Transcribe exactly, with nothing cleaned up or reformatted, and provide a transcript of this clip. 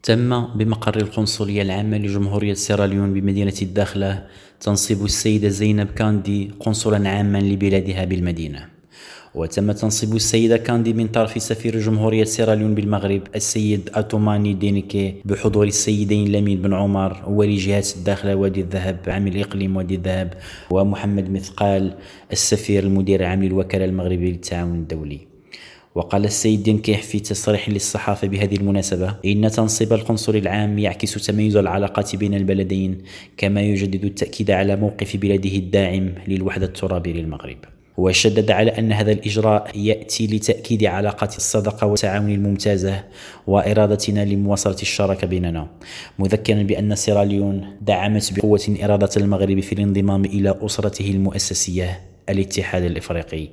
تم بمقر القنصلية العامة لجمهورية سيراليون بمدينة الداخلة تنصيب السيدة زينب كاندي قنصلا عاما لبلادها بالمدينة. وتم تنصيب السيدة كاندي من طرف سفير جمهورية سيراليون بالمغرب السيد أتوماني دينيكي بحضور السيدين لمين بن عمر ولي جهة الداخلة وادي الذهب عام الإقليم وادي الذهب، ومحمد مثقال السفير المدير العام للوكالة المغربية للتعاون الدولي. وقال السيد دينكيح في تصريح للصحافة بهذه المناسبة إن تنصيب القنصل العام يعكس تميز العلاقات بين البلدين، كما يجدد التأكيد على موقف بلده الداعم للوحدة الترابية للمغرب. وشدد على أن هذا الإجراء يأتي لتأكيد علاقات الصداقة والتعاون الممتازة وإرادتنا لمواصلة الشراكة بيننا، مذكرا بأن سيراليون دعمت بقوة إرادة المغرب في الانضمام إلى أسرته المؤسسية الاتحاد الإفريقي.